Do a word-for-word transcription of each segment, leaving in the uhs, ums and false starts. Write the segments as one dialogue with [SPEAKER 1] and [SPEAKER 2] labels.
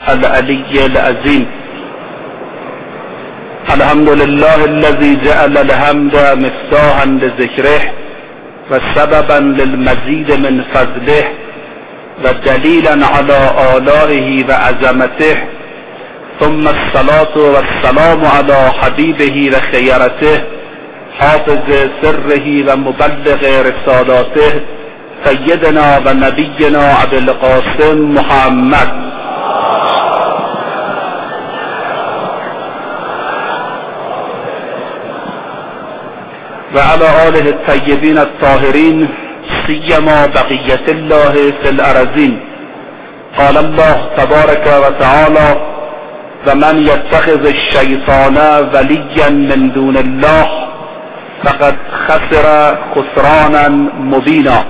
[SPEAKER 1] العلي العظيم. الحمد لله الذي جعل الحمد مفتاحا لذكره وسببا للمزيد من فضله ودليلا على آلائه وعظمته. ثم الصلاة والسلام على حبيبه وخيرته حافظ سره ومبلغ رسالاته سيدنا ونبينا أبي القاسم محمد وعلى آله الطيبين الطاهرين سيما بقية الله في الأرضين. قال الله تبارك وتعالى: ومن يتخذ الشيطان وليا من دون الله فقد خسر خسرانا مبینا.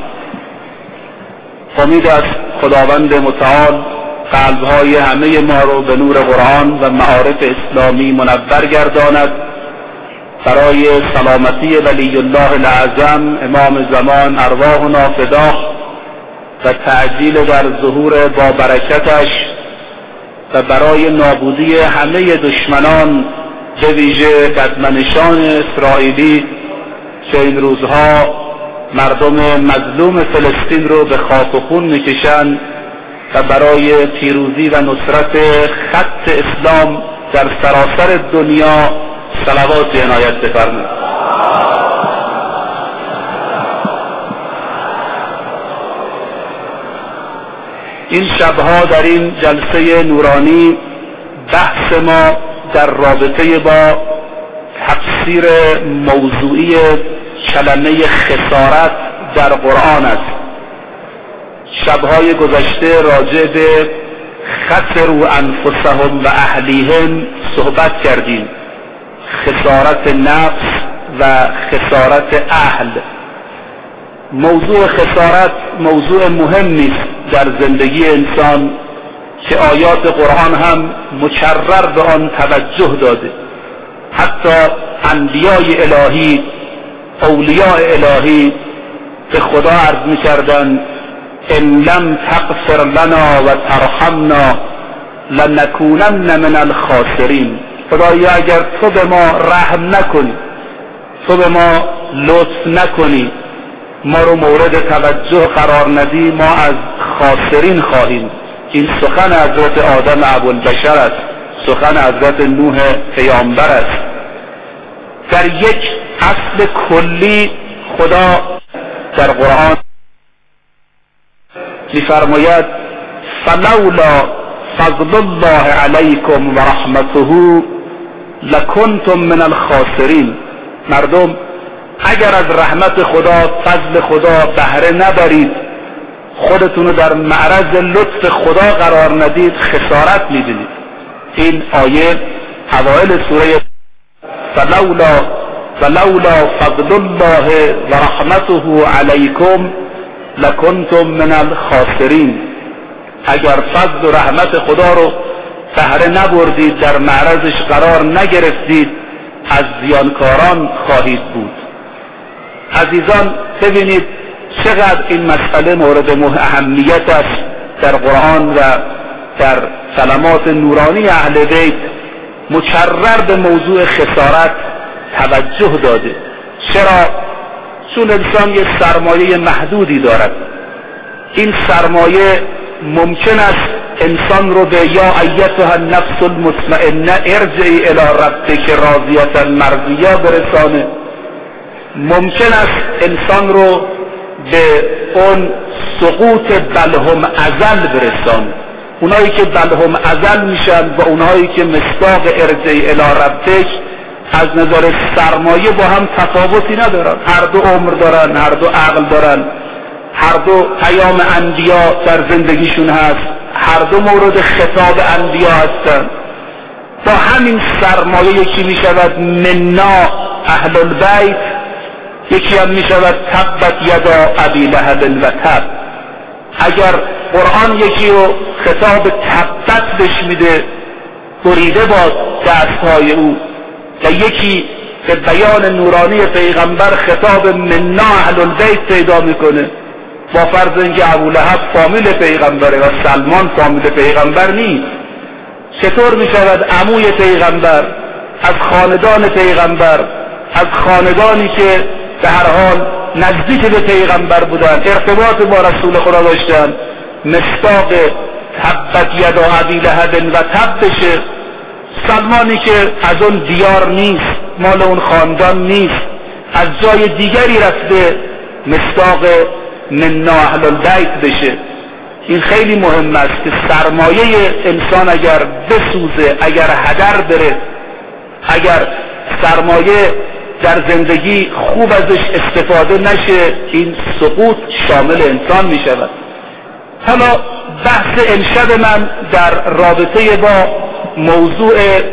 [SPEAKER 1] امید است خداوند متعال قلبهای همه ما رو به نور قرآن و معارف اسلامی منور گرداند، برای سلامتی ولی الله الاعظم امام زمان ارواحنا فداه و تعجیل در ظهور با برکتش و برای نابودی همه دشمنان به ویژه قدمنشان اسرائیلی که این روزها مردم مظلوم فلسطین رو به خاک و خون میکشند و برای پیروزی و نصرت خط اسلام در سراسر دنیا صلوات عنایت بفرمایید. این شبها در این جلسه نورانی بحث ما در رابطه با تفسیر موضوعی کلمه خسارت در قرآن است. شبهای گذشته راجع به خسروا انفسهم و اهلیهم صحبت کردیم، خسارت نفس و خسارت اهل. موضوع خسارت موضوع مهمی است در زندگی انسان که آیات قرآن هم مکرر به آن توجه داده. حتی انبیای الهی، اولیاء الهی به خدا عرض می‌کردند: ان لم تغفر لنا و ترحمنا لنکونن من الخاسرین. خدایا اگر تو به ما رحم نکنی، تو به ما لطف نکنی، ما رو مورد توجه قرار ندی، ما از خاسرین خواهیم. این سخن حضرت آدم ابوالبشر است، سخن حضرت نوح پیامبر است. در یک اصل کلی خدا در قرآن می‌فرماید: فلولا فضل الله علیکم و رحمته لکنتم من الخاسرین. مردم اگر از رحمت خدا، فضل خدا بهره نبرید، خودتون رو در معرض لطف خدا قرار ندید، خسارت می‌بینید. این آیه اوایل سوره فلولا فلولا فضل الله و رحمته علیکم لکنتم من الخاسرین. اگر فضل و رحمت خدا رو بهره نبردید، در معرضش قرار نگرفتید، از زیانکاران خواهید بود. عزیزان ببینید چقدر این مسئله مورد اهمیت است در قرآن و در کلمات نورانی اهل بیت. مکرر به موضوع خسارت توجه داده. چرا؟ چون انسان یک سرمایه محدودی دارد. این سرمایه ممکن است انسان رو به یا ایتها النفس المطمئنه ارجعی الی ربک راضیة مرضیه برسانه. ممکن است انسان رو به اون سقوط بلهم ازل برسانه. اونایی که بلهم ازل میشن و اونایی که مصداق ارجعی الی ربک از نظر سرمایه با هم تفاوتی ندارن. هر دو عمر دارن، هر دو عقل دارن، هر دو پیام انبیا در زندگیشون هست، هر دو مورد خطاب انبیا هستن. با همین سرمایه یکی می شود منا اهل البیت، یکی هم می شود تبت یدا ابی لهب و تب. اگر قرآن یکی رو خطاب تبت بهش میده، بریده باد دستهای او، و یکی به بیان نورانی پیغمبر خطاب منا اهل البیت پیدا میکنه، با فرض اینکه ابولهب فامیل پیغمبره و سلمان فامیل پیغمبر نیست، چطور می شود عموی پیغمبر، از خاندان پیغمبر، از خاندانی که به هر حال نزدیک به پیغمبر بودن، ارتباط با رسول خدا داشتن، مصداق تبت یدا ابی لهب و تب بشه؟ سلمانی که از اون دیار نیست، مال اون خاندان نیست، از جای دیگری رفته، مصداق منا اهل البیت بشه. این خیلی مهم است که سرمایه انسان اگر بسوزه، اگر هدر بره، اگر سرمایه در زندگی خوب ازش استفاده نشه، این سقوط شامل انسان می شود. حالا بحث امشب من در رابطه با موضوع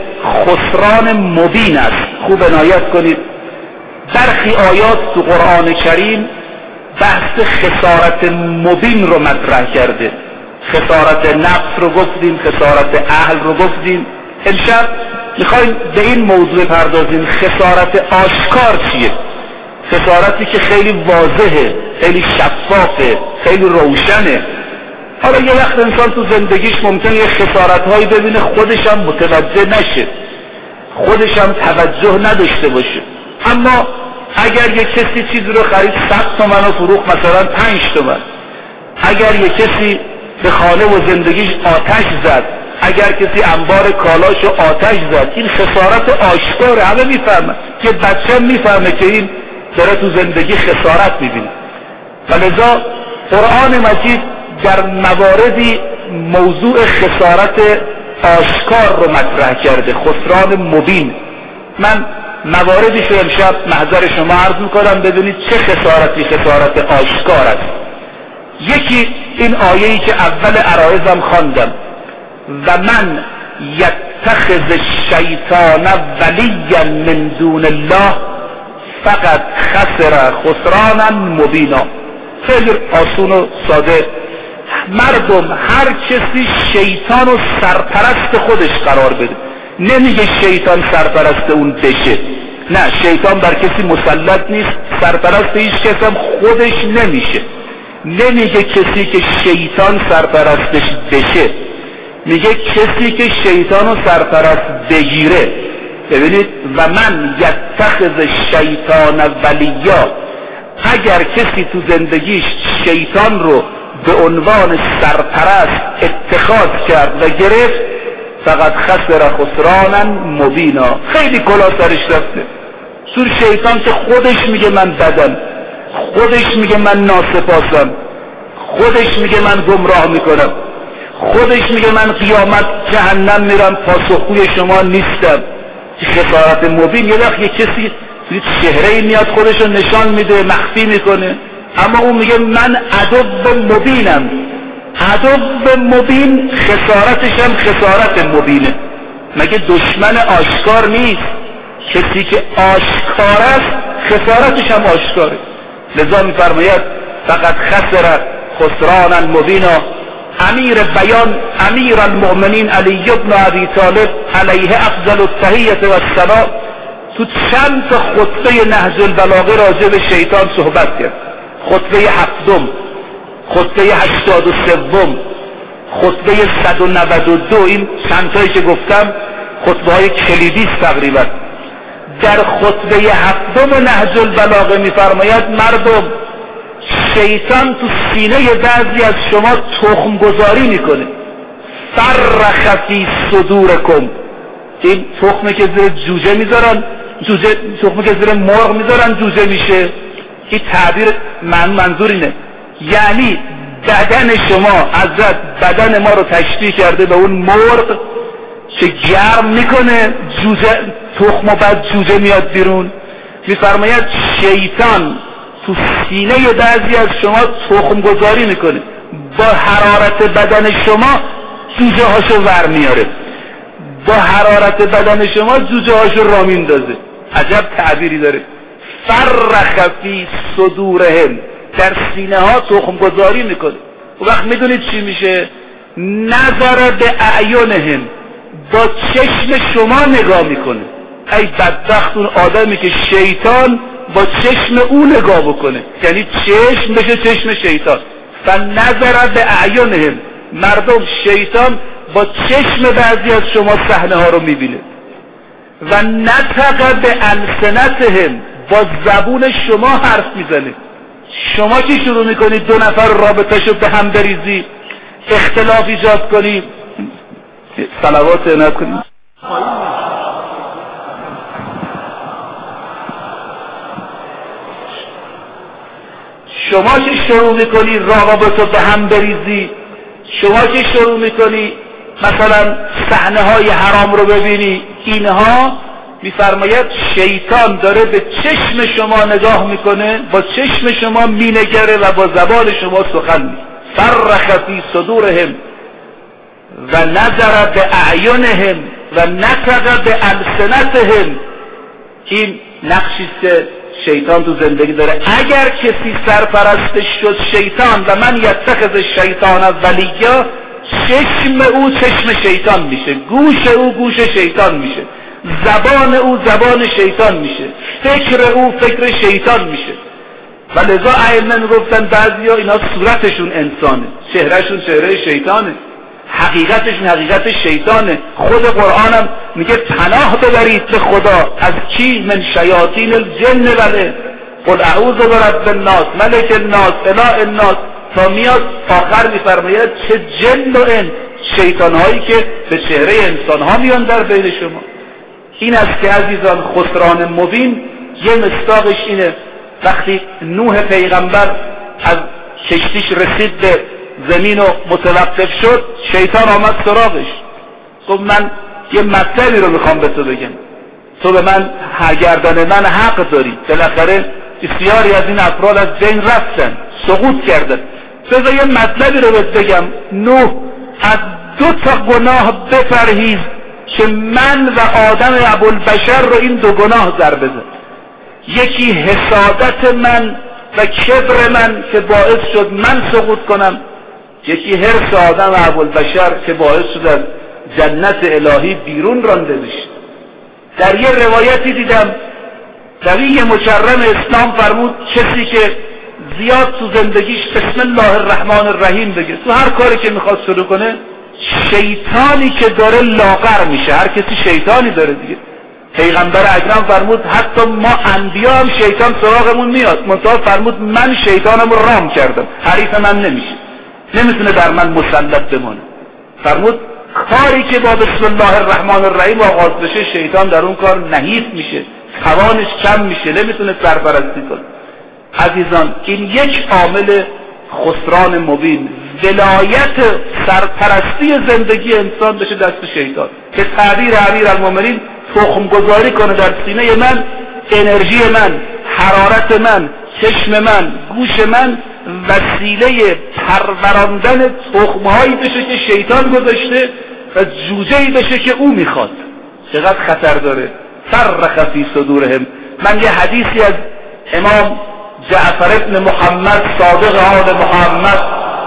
[SPEAKER 1] خسران مبین است. خوب عنایت کنید، برخی آیات تو قرآن کریم بحث خسارت مبین رو مطرح کرده. خسارت نفس رو گفتیم، خسارت اهل رو گفتیم. امشب میخوایم به این موضوع پردازیم، خسارت آشکار چیه؟ خسارتی که خیلی واضحه، خیلی شفافه، خیلی روشنه. حالا یه وقت انسان تو زندگیش ممکنه یه خسارت هایی ببینه خودش هم متوجه نشه، خودش هم توجه نداشته باشه. اما اگر یه کسی چیزی رو خرید صد تومن و فروخت مثلا پنج تومن، اگر یه کسی به خانه و زندگیش آتش زد، اگر کسی انبار کالاشو آتش زد، این خسارت آشکاره، همه میفهمه که بچه میفهمه که این داره تو زندگی خسارت میبینه. ولذا قرآن مجید در مواردی موضوع خسارت آشکار رو مطرح کرده، خسران مبین. من مواردش رو امشب محضر شما عرض میکنم ببینید چه خسارتی خسارت آشکار است. یکی این آیه‌ای که اول عرایزم خواندم، و من یتخذ الشیطان ولیا من دون الله فقط خسر خسرانا مبینا. خیلی آسون و ساده. مردم هر کسی شیطان و سرپرست خودش قرار بده. نمیگه شیطان سرپرست اون بشه، نه، شیطان بر کسی مسلط نیست، سرپرست هیچ کس هم خودش نمیشه. نمیگه کسی که شیطان سرپرستش بشه، میگه کسی که شیطان رو سرپرست بگیره. ببینید، و من یتخذ شیطان ولیا، اگر کسی تو زندگیش شیطان رو به عنوان سرپرست اتخاذ کرد و گرفت، فقط خسر خسرانا مبینا. خیلی کلا سرش رفته. سور شیطان که خودش میگه من بدم، خودش میگه من ناسپاسم، خودش میگه من گمراه میکنم، خودش میگه من قیامت جهنم میرم، پاسخگوی شما نیستم. خسارت مبین. یه وقت یه کسی چهره میاد خودش رو نشان میده، مخفی میکنه، اما اون میگه من عدو مبینم. عدو مبین خسارتش هم خسارت مبینه. مگه دشمن آشکار نیست؟ کسی که آشکار است خسارتش هم آشکاره. لذا میفرماید فقط خسر خسرانا مبینا. امیر بیان امیر المؤمنین علی بن ابی طالب علیه افضل التحیة و الثنا تو چند تا خطبه نهج البلاغه راجع به شیطان صحبت کرد. خطبه هفتم، خطبه هشتاد و سوم، خطبه صد و نود و دو، این چند تایی که گفتم خطبه های کلیدی تقریبا. در خطبه هفتم نهج البلاغه میفرماید مردم، شیطان تو سینه بعضی از شما تخم گذاری میکنه. فرخ فی صدورکم، این تخمه که زیر جوجه میذارن، جوجه تخمه که زیر مرغ میذارن جوجه میشه. این تعبیر من منظور اینه، یعنی بدن شما حضرت بدن ما رو تشبیه کرده به اون مرغ که گرم میکنه جوجه تخم و بعد جوجه میاد بیرون. میفرماید شیطان تو سینه بعضی از شما تخم گذاری میکنه، با حرارت بدن شما جوجه هاشو ور میاره، با حرارت بدن شما جوجه هاشو را میندازه. عجب تعبیری داره. فرخ فی صدورهم، در سینه ها تخم گذاری میکنه. و وقت میدونید چی میشه؟ نظر به اعینهم، با چشم شما نگاه میکنه. ای بدبخت اون آدمی که شیطان با چشم او نگاه بکنه، یعنی چشم بشه چشم شیطان. فنظر به اعینهم، مردم شیطان با چشم بعضی از شما صحنه ها رو میبینه. و نطق به السنتهم، با زبون شما حرف میزنه. شما که شروع میکنید دو نفر رابطه شو به هم بریزی، اختلاف ایجاد کنی، صلوات عنایت کنید. شما که شروع میکنی روابط رو به هم بریزی، شما که شروع میکنی مثلا صحنه های حرام رو ببینی، اینها میفرماید شیطان داره به چشم شما نگاه میکنه، با چشم شما مینگره و با زبان شما سخن میگه. فرخ فی صدورهم و نظر به اعینهم و نطق به السنتهم. این نقشی که شیطان تو زندگی داره. اگر کسی سرپرستش شد شیطان و من یتخذ شیطان ولیا، چشم او چشم شیطان میشه، گوش او گوش شیطان میشه، زبان او زبان شیطان میشه، فکر او فکر شیطان میشه. و لذا ائمه میگفتن بعضیا اینا صورتشون انسانه، چهرهشون چهره شیطانه، حقیقتشون حقیقت شیطانه. خود قرآنم میگه پناه ببرید به خدا از کی؟ من شیاطین الجن وله قل اعوذ برب الناس ملک الناس اله الناس، تا میاد آخر میفرماید چه جن و ان، شیطانهایی که به چهره انسانها میان در بین شما. این است که عزیزان خسران مبین یه مصداقش اینه. وقتی نوح پیغمبر از کشتیش رسید به زمین و متوقف شد، شیطان آمد سراغش، گفت من یه مطلبی رو میخوام به تو بگم، تو به من گردن من حق داری. بالاخره بسیاری از این افراد از بین رفتن، سقوط کردن. بذار یه مطلبی رو بهت بگم، نوح از دو تا گناه بپرهیز که من و آدم ابوالبشر رو این دو گناه ضربه زد. یکی حسادت من و کبر من که باعث شد من سقوط کنم، یکی حرص آدم ابوالبشر که باعث شد از جنت الهی بیرون رانده بشه. در یه روایتی دیدم نبی مکرم اسلام فرمود کسی که زیاد تو زندگیش بسم الله الرحمن الرحیم بگه، تو هر کاری که میخواد شروع کنه، شیطانی که داره لاغر میشه. هر کسی شیطانی داره دیگه. پیغمبر اکرم فرمود حتی ما انبیا هم شیطان سراغمون میاد، منتها فرمود من شیطانم رو رام کردم، حریف من نمیشه، نمیتونه در من مسلط بمونه. فرمود کاری که با بسم الله الرحمن الرحیم آغاز بشه، شیطان در اون کار نحیف میشه، توانش کم میشه، نمیتونه سرپرستی کنه. عزیزان این یک عامل خسران مبین، ولایت سرپرستی زندگی انسان بشه دست شیطان، که تعبیر امیر المؤمنین تخم گذاری کنه در سینه من، انرژی من، حرارت من، چشم من، گوش من وسیله پروراندن تخمهایی بشه که شیطان گذاشته و جوجه‌ای بشه که او میخواد. چقدر خطر داره. فرخ فی صدورهم. من یه حدیثی از امام جعفر ابن محمد صادق آل محمد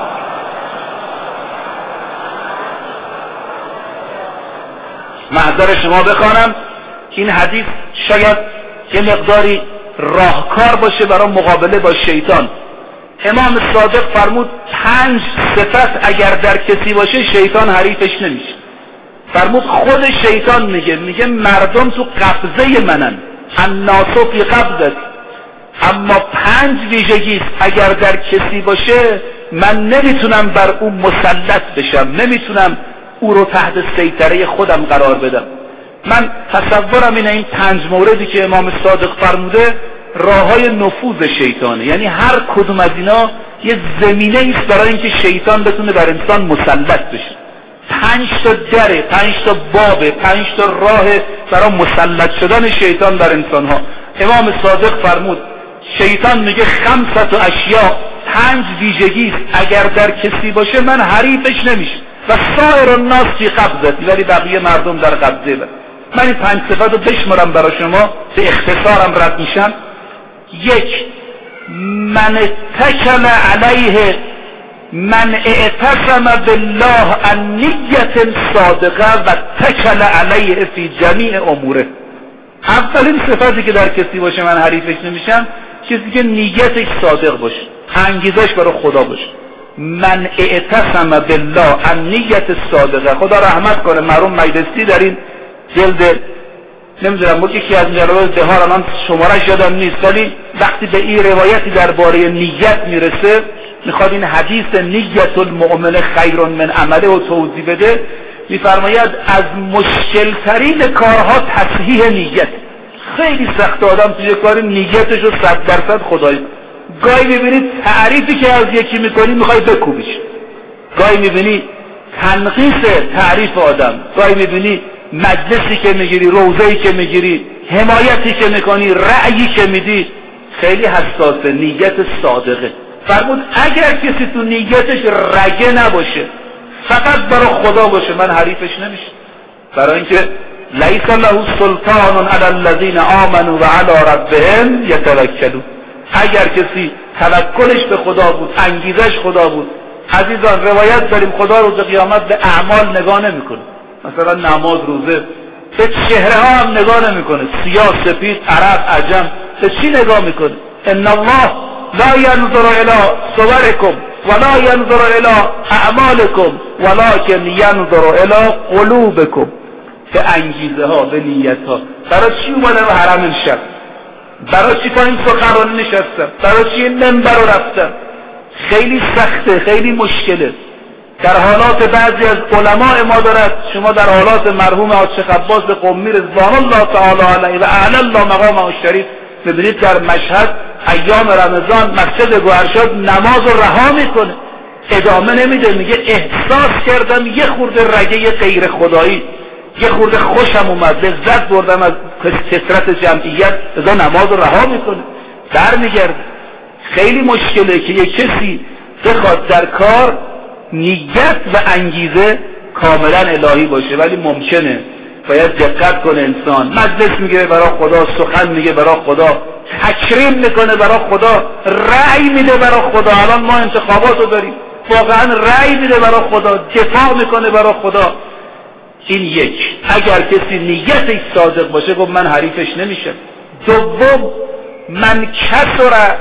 [SPEAKER 1] محضر شما بخوانم. این حدیث شاید یه مقداری راهکار باشه برای مقابله با شیطان. امام صادق فرمود پنج صفت اگر در کسی باشه شیطان حریفش نمیشه. فرمود خود شیطان میگه میگه مردم تو قبضه منن، الناس فی قبضت، اما پنج ویژگی اگر در کسی باشه من نمیتونم بر اون مسلط بشم، نمیتونم او رو تحت سیطره خودم قرار بدم. من تصورم اینه این پنج موردی که امام صادق فرموده راههای نفوذ شیطانه، یعنی هر کدوم از اینا یه زمینه ایست برای اینکه شیطان بتونه بر انسان مسلط بشه. پنج تا دره، پنج تا بابه، پنج تا راه برای مسلط شدن شیطان بر انسان ها. امام صادق فرمود شیطان میگه خمسة اشیاء، پنج ویژگی اگر در کسی باشه من حریفش نمیشه و سایر الناس فی قبضتی، ولی بقیه مردم در قبضه بر. من این پنج صفت رو بشمارم برای شما، به اختصارم رد میشم. یک، من اتکل علیه، من اعتصم بالله عن نیت صادقه و تکل علیه فی جمیع اموره. اولین صفتی که در کسی باشه من حریفش نمیشم، کسی که نیتش صادق باشه، انگیزش برای خدا باشه. من اعتصم بالله ان نیت صادقه. خدا رحمت کنه مرحوم مجلسی در این جلد نمیدونم بود یکی از جلال دهار الان شمارش یادم نیست، ولی وقتی به این روایتی درباره نیت میرسه میخواد این حدیث نیت المؤمن خیر من عمله و توضیح بده، میفرماید از مشکل ترین کارها تصحیح نیت. خیلی سخت آدم توی کار نیتش رو صد درصد خدایی. گاهی میبینی تعریفی که از یکی میکنی میخوای بکوبیش، گاهی میبینی تنقیص تعریف آدم، گاهی میبینی مجلسی که میگیری، روضه‌ای که میگیری، حمایتی که میکنی، رأیی که میدی، خیلی حساسه. نیت صادقه. فرمود اگر کسی تو نیتش رگه نباشه، فقط برای خدا باشه، من حریفش نمیشه. برای اینکه لیس له سلطان علی الذین آمنوا و علی ربهم یتوکلون. اگر کسی توکلش به خدا بود، انگیزش خدا بود، عزیزان روایت داریم خدا روز قیامت به اعمال نگاه نمیکنه. مثلا نماز، روزه، به چهره ها هم نگاه نمیکنه، سیاه سفید، عرب عجم، به چی نگاه میکنه؟ ان الله لا ينظر الى صوركم ولا ينظر الى اعمالكم ولكن ينظر الى قلوبكم. به انگیزه ها، به نیت ها. برای چی اومدم به حرم امشب؟ برای چی پایین سخنرانی نشستم؟ برای چی این منبر رو رفتم؟ خیلی سخته، خیلی مشکله. در حالات بعضی از علماء ما دارد، شما در حالات مرحوم حاج عباس قمی رضوان الله تعالی علیه و اعلی الله مقامه الشریف ببینید در مشهد ایام رمضان مسجد گوهرشاد نماز رو رها میکنه، ادامه نمیده، میگه احساس کردم یه خورده رگه غیر خدایی، یه خورده خوشم اومد، لذت بردم از کثرت جمعیت، ازا نماز رو رها میکنه، برمیگرده. خیلی مشکله که یک کسی بخواد در کار نیت و انگیزه کاملا الهی باشه، ولی ممکنه. باید دقت کنه انسان. مجلس میگه برای خدا، سخن میگه برای خدا، تکریم میکنه برای خدا، رأی میده برای خدا. الان ما انتخابات رو داریم، واقعا رأی میده برای خدا، دفاع میکنه برای خدا. این یک. اگر کسی نیتش صادق باشه گفت من حریفش نمیشم. دوم، من کثر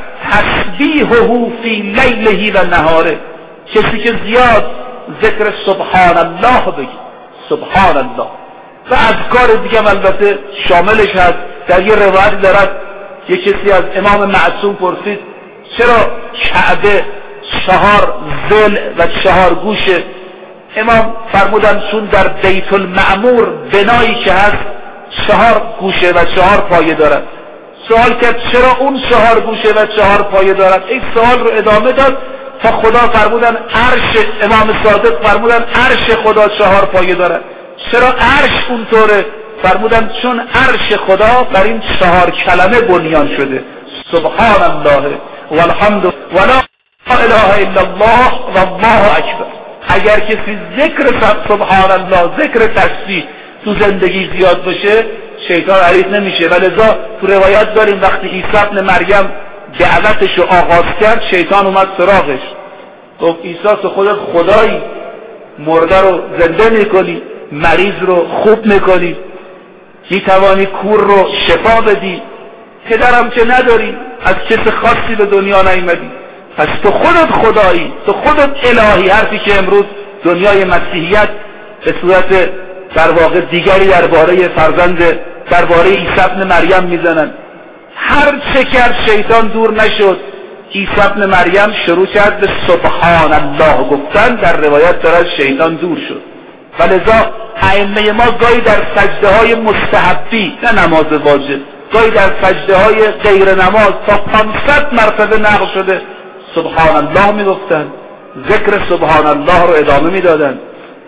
[SPEAKER 1] تسبیحه فی لیله و نهاره، کسی که زیاد ذکر سبحان الله بگی، سبحان الله و اذکار دیگه البته شاملش هست. در یه روایت دارد یه کسی از امام معصوم پرسید چرا کعبه چهار ذل و چهار گوشه؟ امام فرمودن چون در بیت المعمور بنایی که هست چهار گوشه و چهار پایه دارد. سوال کرد چرا اون چهار گوشه و چهار پایه دارد؟ این سوال رو ادامه داد تا خدا فرمودن عرش، امام صادق فرمودن عرش خدا چهار پایه دارد. چرا عرش اونطوره؟ فرمودن چون عرش خدا بر این چهار کلمه بنیان شده، سبحان الله والحمد ولا اله الا الله والله اکبر. اگر کسی ذکر سبحان الله، ذکر تسبیح تو زندگی زیاد باشه، شیطان حریف نمیشه. ولذا تو روایت داریم وقتی عیسی ابن مریم دعوتش رو آغاز کرد، شیطان اومد سراغش، گفت عیسی تو خودت خدایی، مرده رو زنده میکنی، مریض رو خوب میکنی، میتوانی کور رو شفا بدی، پدرم که نداری، از کس خاصی به دنیا نیامدی، پس تو خودت خدایی، تو خودت الهی. حرفی که امروز دنیای مسیحیت به صورت در واقع دیگری درباره فرزند، درباره عیسی ابن مریم میزنن. هر چه کرد شیطان دور نشد. عیسی ابن مریم شروع کرد به سبحان الله گفتن، در روایت دارد شیطان دور شد. ولذا ائمه ما گاهی در سجده های مستحبی، نه نماز واجب، گاهی در سجده های غیر نماز تا پانصد مرتبه نقل شده سبحان الله میگفتن، ذکر سبحان الله رو ادامه میدادن.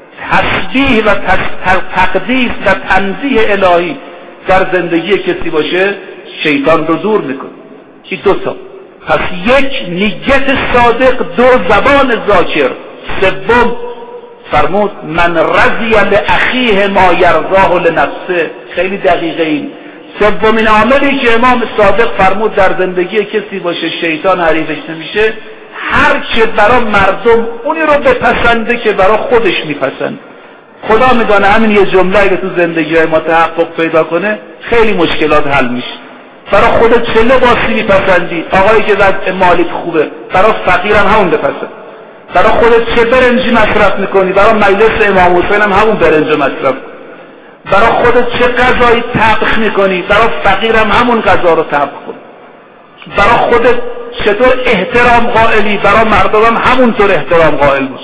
[SPEAKER 1] تسبیح و تقدیس و تنزیه الهی در زندگی کسی باشه شیطان رو دور میکنه. این دو تا. پس یک، نیت صادق. دو، زبان ذاکر. سوم فرمود من رضی لاخیه ما یرضاه لنفسه. خیلی دقیقه این. سومین عاملی که امام صادق فرمود در زندگی کسی باشه شیطان حریفش نمیشه، هر چه برای مردم اونی رو بپسنده که برای خودش میپسند. خدا میدانه همین یه جمله اگه تو زندگی های ما تحقق پیدا کنه خیلی مشکلات حل میشه. برای خودت چه لباسی میپسندی؟ آقایی که وضع مالیت خوبه برای فقیرم همون بپسند. برای خودت چه برنجی مصرف میکنی؟ برای مجلس امام حسین هم همون برنج مصرف کن. برای خودت چه غذایی طبخ میکنی؟ برای فقیر هم همون غذا رو طبخ کن. برای خودت چطور احترام قائلی؟ برای مردم هم همونطور احترام قائل باش.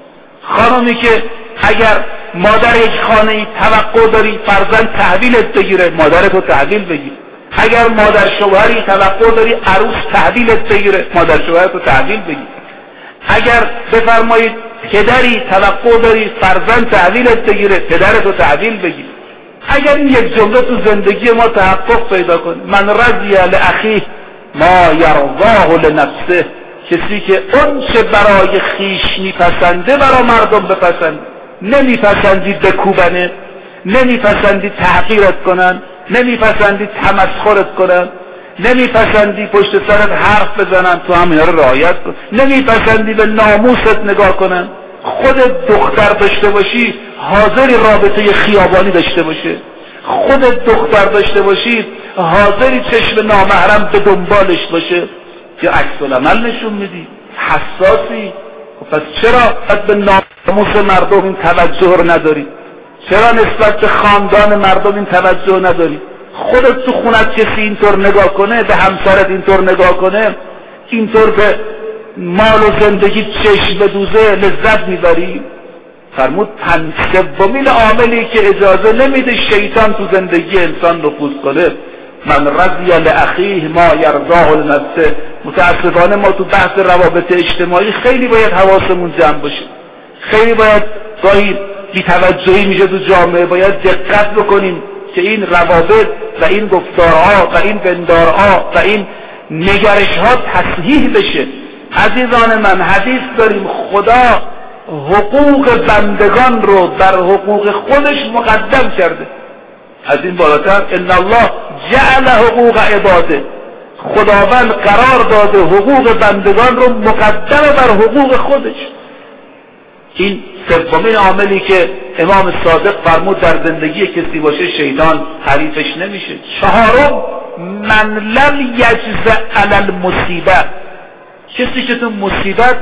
[SPEAKER 1] خانمی که اگر مادر یک خانه ای توقع داری فرزند تحویلت بگیره، مادرتو تحویل بگیر. اگر مادر شوهری توقع داری عروس تحویلت بگیره، مادر شوهرتو تحویل بگیر. اگر بفرمایید پدری توقع داری فرزند تحویلت بگیره، پدرتو تحویل بگیر. اگر این یک جمله تو زندگی ما تحقق پیدا کنه، من رضی لاخیه ما یرضاه لنفسه، کسی که اون چه برای خیش میپسنده برای مردم بپسنده. نمیپسندی بکوبنه، نمیپسندی تحقیرت کنن، نمیپسندی تمسخرت کنن، نمیپسندی پشت سرت حرف بزنن، تو هم اینا رو رعایت کن. نمیپسندی به ناموست نگاه کنن. خودت دختر داشته باشی حاضری رابطه خیابانی داشته باشه، خودت دختر داشته باشی حاضری چشم نامحرم به دنبالش باشه، که عکس العمل نشون میدی، حساسی. پس چرا باید به ناموس مردم این توجه رو نداری؟ چرا نسبت به خاندان مردم این توجه نداری؟ خودت تو خونت کسی اینطور نگاه کنه، به همسرت اینطور نگاه کنه، اینطور به مال و زندگی چشم بدوزه، لذت میبری؟ فرمود پنج سومین عاملی که اجازه نمیده شیطان تو زندگی انسان نفوذ کنه، من رضی لاخیه ما یرضاه لنفسه. متاسفانه ما تو بحث روابط اجتماعی خیلی باید حواسمون جمع باشه، خیلی باید گاهی بی‌توجهی میشه تو جامعه، باید دقت بکنیم که این روابط و این گفتارها و این بندارها و این نگرشها تصحیح بشه. عزیزان من، حدیث داریم خدا حقوق بندگان رو بر حقوق خودش مقدم کرده. از این بالاتر ان الله جعل حقوق عباده، خداوند قرار داده حقوق بندگان رو مقدم بر حقوق خودش. این سومین عاملی که امام صادق فرمود در زندگی کسی باشه شیطان حریفش نمیشه. چهارم من لم یجز علی المصیبه، کسی که تو مصیبت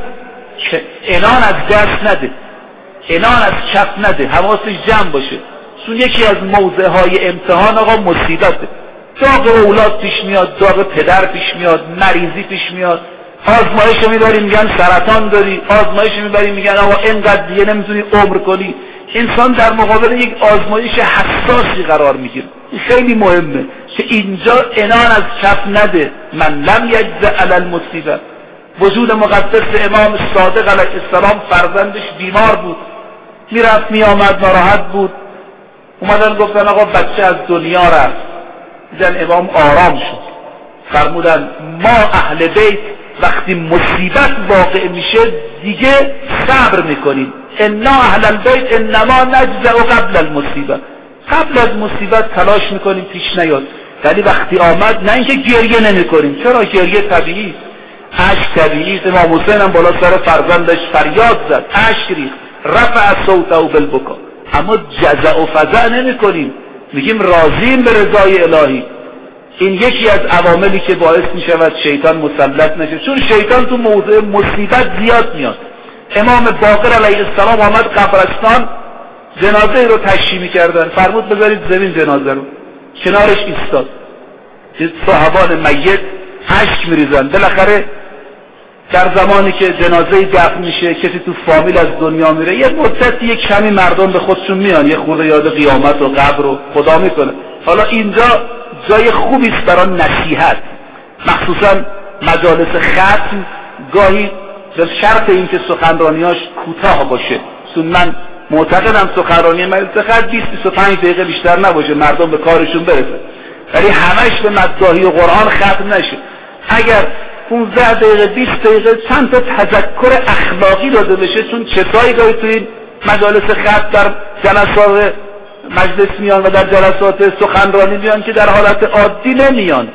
[SPEAKER 1] عنان از دست نده، عنان از کف نده، حواسش جمع باشه. چون یکی از موضع های امتحان آقا مصیبته. داغ اولاد پیش میاد، داغ پدر پیش میاد، مریضی پیش میاد، آزمایش میبری میگن سرطان داری، آزمایش میبری میگن آقا اینقدر دیگه نمیتونی عمر کنی. انسان در مقابل یک آزمایش حساسی قرار میگیره. این خیلی مهمه که اینجا عنان از کف نده. من لم یجز علی المصیبه. وجود مقدس امام صادق علیه السلام فرزندش بیمار بود، میرفت میآمد، ناراحت بود. اومدن گفتن آقا بچه از دنیا رفت. دیدن امام آرام شد، فرمودن ما اهل بیت وقتی مصیبت واقع میشه دیگه صبر میکنیم. انا اهل البیت انما نجزع قبل المصیبه، قبل از مصیبت تلاش میکنیم پیش نیاد، ولی وقتی آمد نه اینکه گریه نمیکنیم. چرا؟ گریه طبیعی، اشک طبیعی. امام حسین هم بالا سر فرزندش فریاد زد، اشک ریخت، رفع صوته بالبکا، اما جزع و فزع نمی کنیم، میگیم راضیم به رضای الهی. این یکی از عواملی که باعث می شود شیطان مسلط نشه، چون شیطان تو موضع مصیبت زیاد میاد. امام باقر علیه السلام آمد قبرستان، جنازه رو تشییع می‌کردن، فرمود بذارید زمین جنازه رو، کنارش ایستاد. صحابان میت اشک می‌ریزن. بالاخره در زمانی که جنازه دفن میشه، کسی تو فامیل از دنیا میره، یه مدت یک کمی مردم به خودشون میان، یه خورده یاد قیامت و قبر و خدا میکنه. حالا اینجا جای خوبی است برای نصیحت، مخصوصا مجالس ختم، گاهی به شرط اینکه سخنرانیاش کوتاه باشه. چون من معتقدم سخنرانی مجلس ختم بیست تا بیست و پنج دقیقه بیشتر نباشه، مردم به کارشون برسه، ولی همش به مداحی و قرآن ختم نشه. اگر پانزده دقیقه بیست دقیقه چند تا تذکر اخلاقی داده بشه، چون کسایی گاهی تو این مجالس ختم در جلسات مجلس میان و در جلسات سخنرانی میان که در حالت عادی نمیان.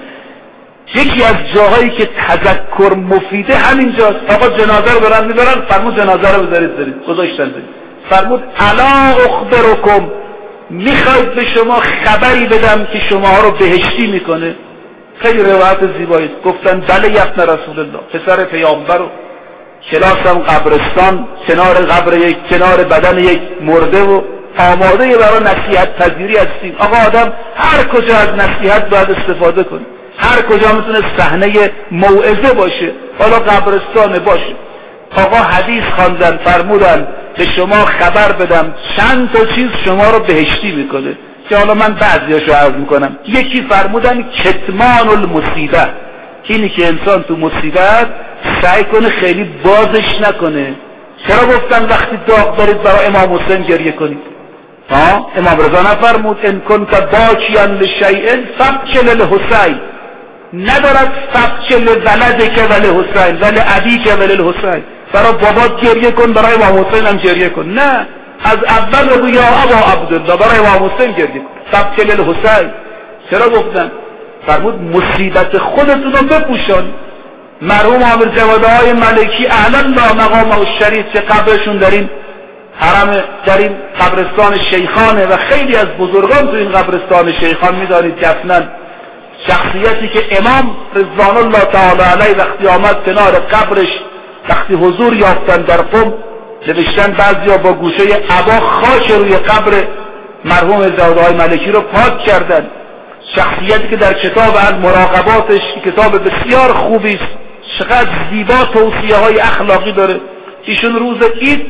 [SPEAKER 1] یکی از جاهایی که تذکر مفیده همینجاست. آقا جنازه رو برن میبرن، فرمود جنازه رو بذارید برید، گذاشتن برید. فرمود الا اخبرکم، میخواید به شما خبری بدم که شما رو بهشتی میکنه؟ خیلی روایت زیبایی است. گفتن بله یا ابن رسول الله، پسر پیامبر رو کلاسم قبرستان کنار قبر یک، کنار بدن یک مرده و آماده برای نصیحت پذیری هستیم. آقا آدم هر کجا از نصیحت باید استفاده کنه، هر کجا میتونه صحنه موعظه باشه، حالا قبرستان باشه. آقا حدیث خواندن، فرمودن به شما خبر بدم چند تا چیز شما رو بهشتی میکنه، که حالا من بعضیاشو عرض میکنم. یکی فرمودن کتمان المصیبه، اینی که انسان تو مصیبت سعی کنه خیلی بازش نکنه. چرا گفتن وقتی داغ دارید برای امام حسین گریه کنید؟ ها امام رضا نفرمود ان کنت باکیا لشیء فابکی للحسین، ندارد فابکی لولدک ولحسین ولی ابیک وللحسین، برای بابات گریه کن، برای امام حسین هم گریه کن. نه، از اول بگو یا ابا عبدالله، برای امام حسین گریه کن، فابکی للحسین. چرا گفتن؟ فرمود مصیبت خودتون رو بپوشان. مرحوم عامر جواده های ملکی اعلی الله مقامه الشریف که قبرشون در این حرم، در این قبرستان شیخانه و خیلی از بزرگان تو این قبرستان شیخان میدانید دفنن. شخصیتی که امام رضوان الله تعالی علیه وقتی آمد کنار قبرش، وقتی حضور یافتن در قم، نوشتن بعضیا با گوشه عبا خاک روی قبر مرحوم جواده های ملکی رو پاک کردن. شخصیتی که در کتاب المراقباتش، کتاب بسیار خوبی است، چقدر زیبا توصیه های اخلاقی داره. ایشون روز عید،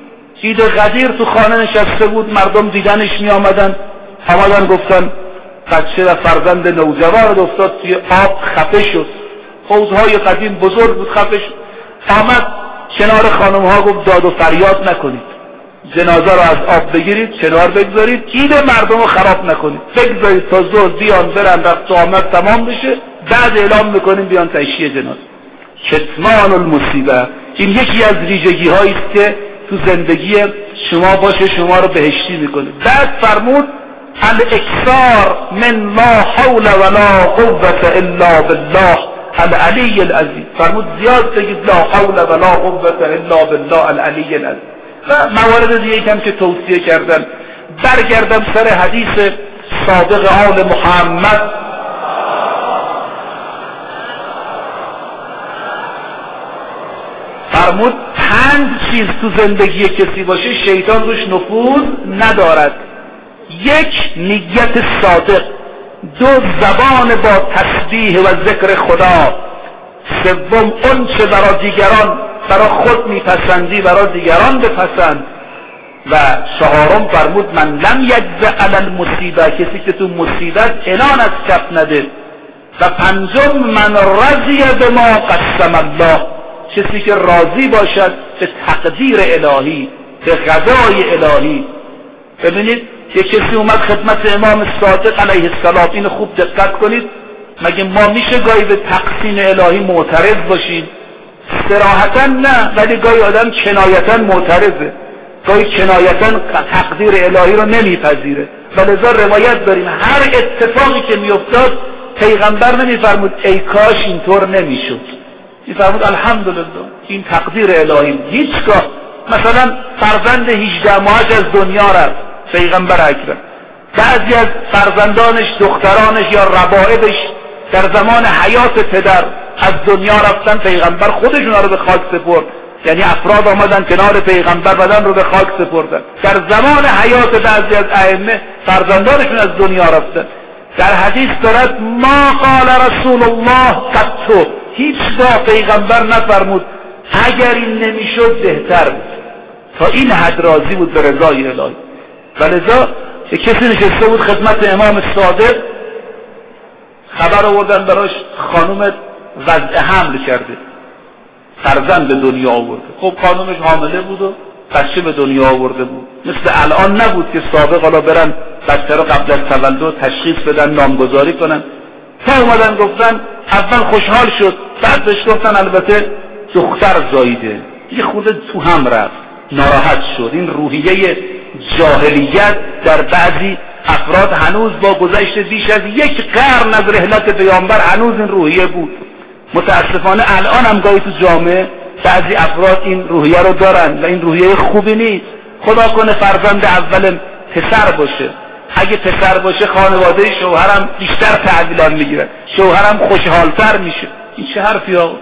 [SPEAKER 1] عید غدیر تو خانه نشسته بود، مردم دیدنش می آمدن، آمدن گفتن بچه و فرزند نوجوان افتاد توی آب خفه شد. حوضهای قدیم بزرگ بود، خفه شد. آمد کنار خانم ها گفت داد و فریاد نکنید، جنازه رو از آب بگیرید کنار بگذارید، عید مردم رو خراب نکنید، بگذارید تا ظهر بیان برن رفت و آمد تمام بشه، بعد اعلام میکنیم بیان تشییع جنازه. کتمان المصیبه، این یکی از ویژگی هایی است که تو زندگی شما باشه، شما رو بهشتی میکنه. بعد فرمود الاکثار من لا حول ولا قوة الا بالله العلی العظیم. فرمود زیاد بگید لا حول ولا قوة الا بالله العلی العظیم. و موارد دیگه هم که توصیه کردن. برگردم سر حدیث صادق آل محمد. فرمود پنج چیز تو زندگی کسی باشه شیطان روش نفوذ ندارد. یک، نیت صادق. دو، زبان با تسبیح و ذکر خدا. سوم، اونچه برای دیگران برای خود میپسندی برای دیگران بپسند. و چهارم فرمود من لم یجز علی المصیبه، کسی که تو مصیبت عنان از کف نده. و پنجم من رضی بما قسم الله، کسی که راضی باشد به تقدیر الهی، به قضای الهی. ببینید یک کسی اومد خدمت امام صادق علیه السلام، اینو خوب دقت کنید، مگه ما میشه گاهی به تقسیم الهی معترض باشیم؟ صراحتا نه، ولی گاهی آدم کنایتا معترضه، گاهی کنایتا تقدیر الهی رو نمیپذیره. ولذا روایت داریم هر اتفاقی که میافتاد پیغمبر نمیفرمود ای کاش اینطور نمیشد، میفرمود الحمدلله این تقدیر الهی. هیچگاه مثلا فرزند هجده ماهش از دنیا رفت، پیغمبر اکرم، بعضی از فرزندانش، دخترانش یا ربائبش در زمان حیات پدر از دنیا رفتن، پیغمبر خودشون رو به خاک سپرد. یعنی افراد آمدن کنار پیغمبر بدن رو به خاک سپردن. در زمان حیات بعضی از ائمه فرزندانشون از دنیا رفتن. در حدیث دارد ما قال رسول الله قط، هیچگاه پیغمبر نفرمود اگر این نمیشد بهتر بود. تا این حد راضی بود به رضای الهی. ولذا کسی نشسته بود خدمت امام صادق، خبر آوردن براش خانوم وضع حمل کرده، فرزند به دنیا آورده. خب خانومش حامله بود و بچه به دنیا آورده بود. مثل الان نبود که سابق حالا برن بچه رو قبل از تولد تشخیص بدن، نامگذاری کنن. تا اومدن گفتن اول خوشحال شد، بعد بهش گفتن البته دختر زاییده، یه خورده تو هم رفت، ناراحت شد. این روحیه جاهلیت در بعضی افراد هنوز با گذشت بیش از یک قرن از رحلت پیامبر هنوز این روحیه بود. متاسفانه الان هم گاهی تو جامعه بعضی افراد این روحیه رو دارن و این روحیه خوبی نیست. خدا کنه فرزند اول پسر باشه، اگه پسر باشه خانواده شوهرم بیشتر تحویلان میگیرن، شوهرم خوشحالتر میشه. این چه حرفی آقا؟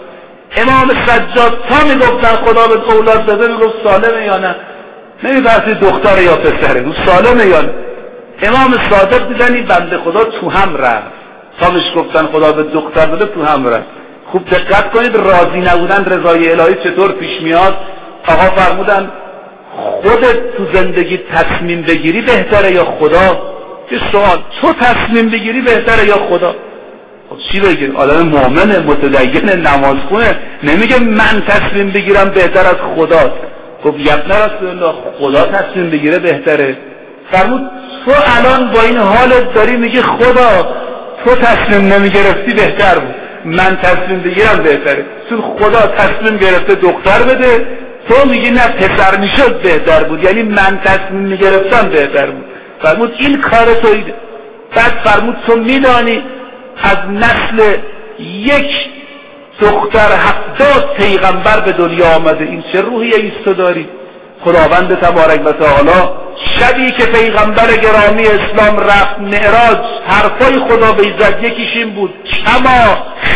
[SPEAKER 1] امام سجاد تا میگفتن خدا به اولاد داده میگفت سالمه یا نه، نمیپرسید دختر یا پسره، گفت سالمه یا نه. امام صادق دیدن این بنده خدا تو هم رفت، تا بهش گفتن خدا به دختر داده تو هم رفت. خوب دقت کنید راضی نبودن رضای الهی چطور پیش میاد. آقا فرمودن خودت تو زندگی تصمیم بگیری بهتره یا خدا؟ یه سوال، تو تصمیم بگیری بهتره یا خدا؟ خب چی بگیر؟ آدم مؤمنه، متدین، نمازخونه، نمیگه من تصمیم بگیرم بهتر از خداست. خب یبن رسول الله خدا تصمیم بگیره بهتره. فرمود تو الان با این حالت داری میگی خدا تو تصمیم نمیگرفتی بهتر بود، من تصمیم بگیرم بهتره. چون خدا تصمیم گرفته دختر بده، تو میگی نه پسر میشد بهتر بود، یعنی من تصمیم میگرفتم بهتر بود. فرمود این کار تویده. بعد فرمود تو میدانی از نسل یک دختر هفتاد پیغمبر به دنیا آمده، این چه روحیه ایست تو داری؟ خداوند تبارک و تعالی شبی که پیغمبر گرامی اسلام رفت معراج، حرفای خدا به عزت یکیش این بود کما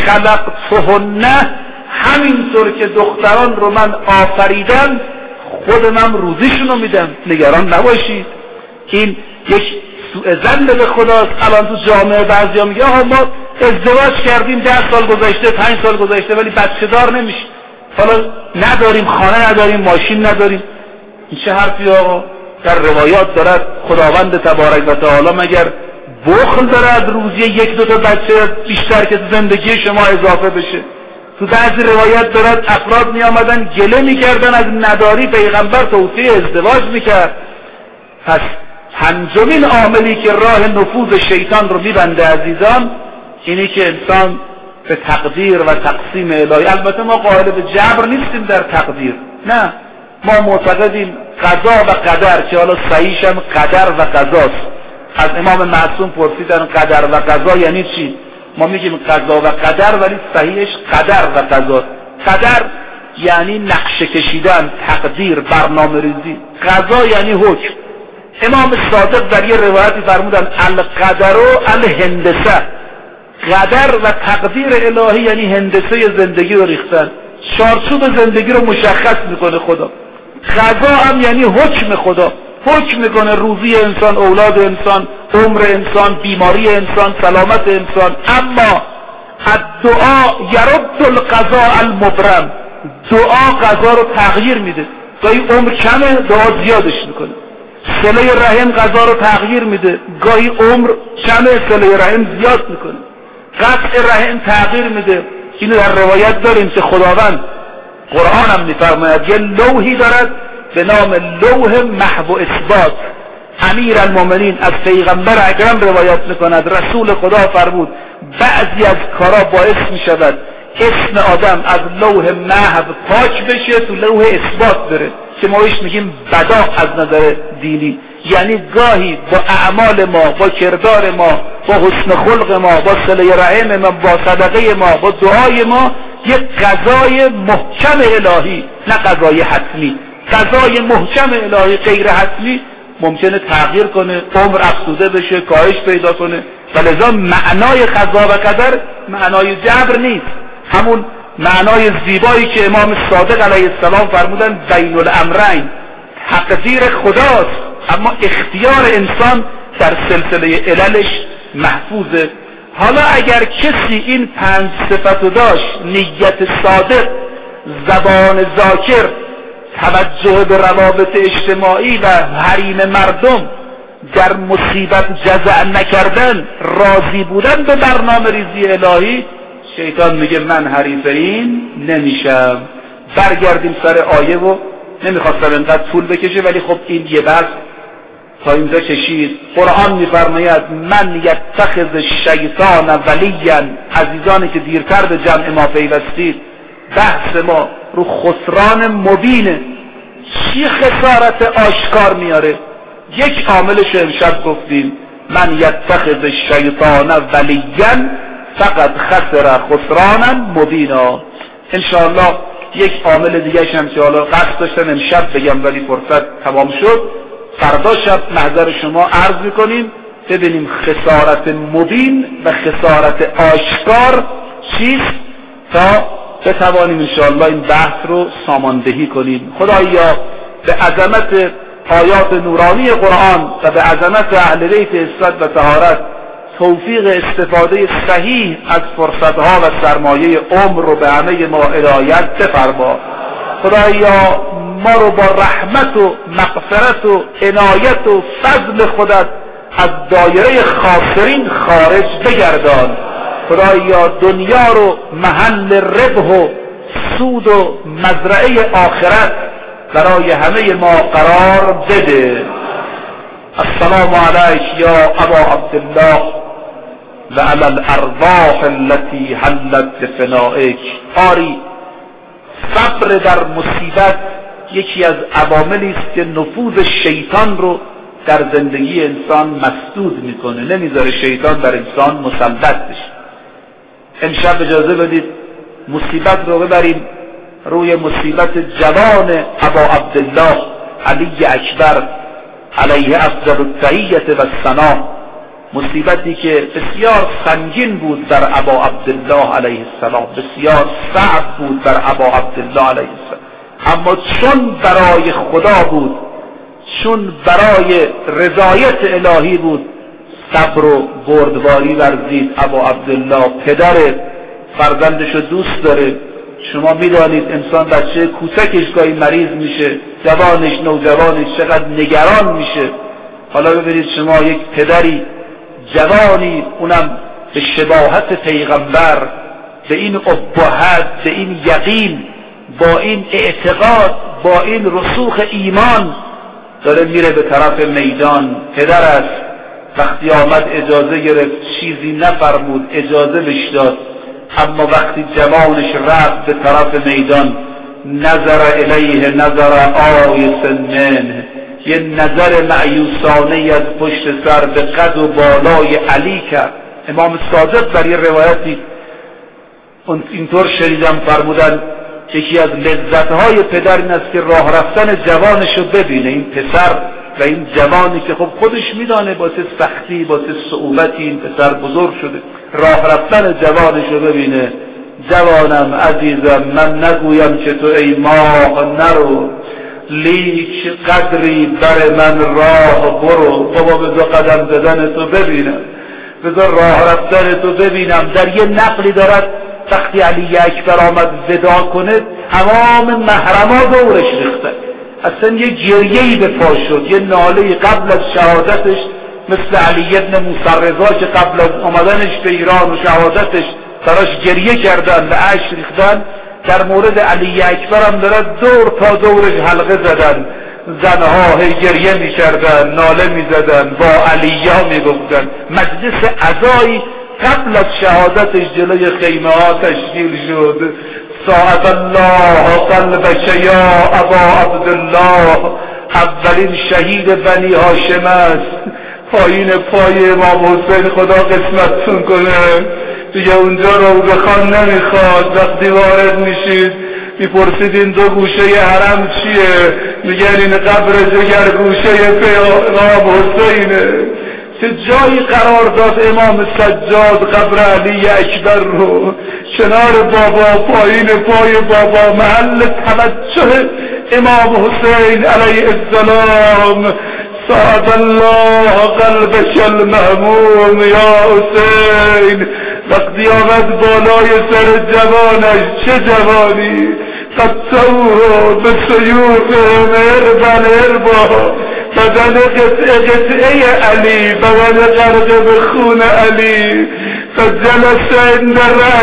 [SPEAKER 1] خلقتهن، همینطور که دختران رو من آفریدم خودم هم روزیشونو میدم، نگران نباشید. این یک سوء ظن به خداست. الان تو جامعه بعضیا میگه آها ما ازدواج کردیم ده سال گذشته پنج سال گذشته ولی بچه دار نمیشه، حالا نداریم، خانه نداریم، ماشین نداریم. این چه حرفی آقا؟ در روایات دارد خداوند تبارک و تعالی مگر بخل داره از روزی یک دو تا بچه بیشتر که تو زندگی شما اضافه بشه؟ تو بعضی روایت دارد افراد می آمدن گله می کردن از نداری، پیغمبر توصیه ازدواج می کرد. پس پنجمین عاملی که راه نفوذ شیطان رو می بنده عزیزان اینی که انسان به تقدیر و تقسیم الهی، البته ما قائل به جبر نیستیم در تقدیر، نه، ما معتقدیم قضا و قدر که حالا صحیحش هم قدر و قضاست. از امام معصوم پرسیدن قدر و قضا یعنی چی؟ ما میگیم قضا و قدر ولی صحیحش قدر و قضاست. قدر یعنی نقشه کشیدن، تقدیر، برنامه ریزی. قضا یعنی حکم. امام صادق در یه روایتی فرمودن القدر و الهندسه، قدر و تقدیر الهی یعنی هندسه زندگی رو ریختن، چارچوب زندگی رو مشخص میکنه خدا. قضا هم یعنی حکم خدا، حکم میکنه روزی انسان، اولاد انسان، عمر انسان، بیماری انسان، سلامت انسان. اما الدعا یرد القضاء المبرم، دعا قضا رو تغییر میده. گاهی عمر کمه دعا زیادش میکنه. صله رحم قضا رو تغییر میده، گاهی عمر کمه صله رحم زیاد میکنه. قطع رحم تغییر میده. اینو در روایت داریم که خداوند قرآن هم میفرماید یه لوحی دارد به نام لوح محو اثبات. امیر المومنین از پیغمبر اکرم روایت میکند رسول خدا فرمود بعضی از کارا باعث میشود اسم آدم از لوح محو پاک بشه تو لوح اثبات بره که ما بهش میگیم بداع از نظر دینی. یعنی گاهی با اعمال ما، با کردار ما، با حسن خلق ما، با صله رحم ما، با صدقه ما، با دعای ما یک قضای محکم الهی، نه قضای حتمی، قضای محکم الهی غیر حتمی ممکنه تغییر کنه، عمر افزوده بشه، کاهش پیدا کنه. ولذا معنای قضا و قدر معنای جبر نیست، همون معنای زیبایی که امام صادق علیه السلام فرمودن بین الامرین، تقدیر خداست اما اختیار انسان در سلسله عللش محفوظه. حالا اگر کسی این پنج صفتو داشت، نیت صادق، زبان ذاکر، توجه به روابط اجتماعی و حریم مردم، در مصیبت جزع نکردن، راضی بودن به برنامه ریزی الهی، شیطان میگه من حریف این نمیشم. برگردیم سر آیه و نمیخواستم انقدر طول بکشه ولی خب این یه بحث تا اینجا کشید. قرآن میفرماید من یتخذ الشیطان ولیا، عزیزانی که دیرتر به جمع ما پیوستید بحث ما رو خسران مبینه. چی خسارت آشکار میاره؟ یک عاملش امشب گفتیم من یتخذ الشیطان ولیا فقط خسر خسرانا مبینا. انشاءالله یک عامل دیگه هم که حالا قصد داشتم امشب بگم ولی فرصت تمام شد، فردا شب محضر شما عرض میکنیم ببینیم خسارت مبین و خسارت آشکار چیست تا بتوانیم انشاءالله این بحث رو ساماندهی کنیم. خدایا به عظمت آیات نورانی قرآن و به عظمت اهل بیت عصمت و طهارت توفیق استفاده صحیح از فرصتها و سرمایه عمر رو به همه ما عنایت بفرما. خدایا ما رو با رحمت و مغفرت و عنایت و فضل خودت از دایره خاسرین خارج بگردان. خدایا دنیا رو محل ربح و سود و مزرعه آخرت برای همه ما قرار بده. السلام علیک یا ابا عبدالله و علی الارواح التي حلت بفنائک. آری صبر در مصیبت یکی از عواملی است که نفوذ شیطان رو در زندگی انسان مسدود میکنه، نمیذاره شیطان بر انسان مسلط بشه. امشب اجازه بدید مصیبت رو ببریم روی مصیبت جوان ابا عبدالله علی اکبر علیه افضل التحیة و الثنا، مصیبتی که بسیار سنگین بود در ابا عبدالله علیه السلام، بسیار صعب بود در ابا عبدالله علیه السلام، اما چون برای خدا بود، چون برای رضایت الهی بود، صبر و بردباری ورزید. ابا عبدالله پدر فرزندشو دوست داره. شما میدانید انسان بچه کوچکش گاهی مریض میشه، جوانش نوجوانش چقدر نگران میشه. حالا ببینید شما یک پدری جوانی، اونم به شباهت پیغمبر، به این ابهت، به این یقین، با این اعتقاد، با این رسوخ ایمان داره میره به طرف میدان. پدر است، وقتی آمد اجازه گرفت، چیزی نفرمود، اجازه بهش داد. اما وقتی جوانش رفت به طرف میدان، نظر الیه نظر آیس منه، یه نظر معیوسانه از پشت سر به قد و بالای علی کرد. امام صادق در یه روایتی اینطور شنیدم فرمودن یکی از لذتهای پدر این است که راه رفتن جوانشو ببینه. این پسر و این جوانی که خب خودش میدانه با چه سختی، با چه صعوبتی این پسر بزرگ شده، راه رفتن جوانشو ببینه. جوانم عزیزم، من نگویم که تو ای ماه نرو، لیک قدری بر من راه برو. بابا بذار قدم زدن تو ببینم، بذار راه رفتن تو ببینم. در یه نقلی دارد وقتی علی اکبر آمد ودا کنه، تمام محرما دورش ریختن، اصلا یه گریه‌ای به پا شد، یه ناله‌ای قبل از شهادتش، مثل علی ابن موسی رضا که قبل از آمدنش به ایران و شهادتش براش گریه کردن و اشک ریختن. در مورد علی اکبر هم دارد دور تا دورش حلقه زدن، زنها هی گریه می کردن، ناله می زدن، با علی ها می گفتن. مجلس عزایی قبل از شهادتش جلوی خیمه ها تشکیل شد. ساعد الله قلبک یا ابا عبدالله، اولین شهید بنی هاشم است. پایین پای امام حسین خدا قسمتتون کنه. دیگه اونجا رو بخوان نمیخواد. وقتی وارد میشید میپرسید این دو گوشه حرم چیه؟ میگن این قبر جگر گوشه امام حسینه. چه جایی قرار داد امام سجاد قبر علی اکبر رو؟ کنار بابا، پایین پای بابا، محل توجه امام حسین علیه السلام. سعد الله قلبک المهموم یا حسین. وقتی آمد بالای سر جوانش، چه جوانی، قطعوه به سیوفهم اربن اربا، بدن قطعه قطعه علی، بدن غرق به خون علی. فجلس عند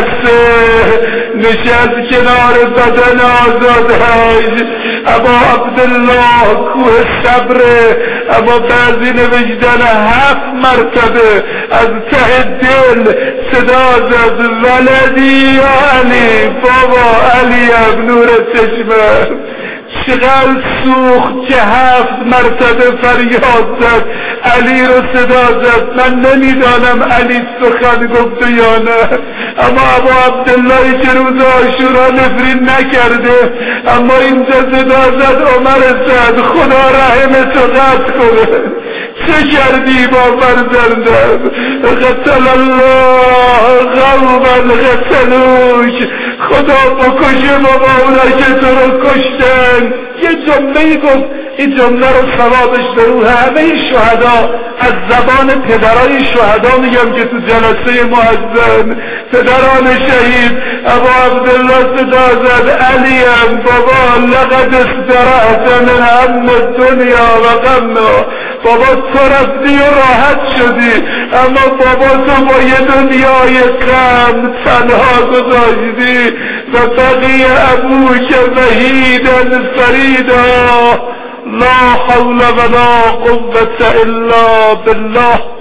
[SPEAKER 1] رأسه، نشست کنار بدن آزادش. ابا عبدالله کوه صبره، اما بعضی نوشتن هفت مرتبه از ته دل صدا زد ولدی یا علی، بابا علی اب نور چشمه. چقدر سوخت که هفت مرتبه فریاد زد، علی رو صدا زد. من نمیدانم علی سخن گفته یا نه، اما ابو عبدالله که روز عاشورا نفرین نکرده، اما اینجا صدا زد عمر سعد خدا رحم تو قطع کنه، چه کردی با فرزندم؟ قتل الله قوما قتلوک، خدا بکشه بابا اونا که تو رو کشتن. یه جمله گفت، این جمله رو ثوابش به روح همه شهدا، از زبان پدرای شهدا میگم که تو جلسه محزن، پدران شهید. ابو عبدالله صدا زد علیم بابا لقد استرحت من هم الدنیا و غمها، بابا تو رفتی و راحت شدی، اما بابا تو با یه دنیای غم تنها گذاشتی. و بقی ابوک وحیدا فریدا، لا حول ولا قوة الا بالله.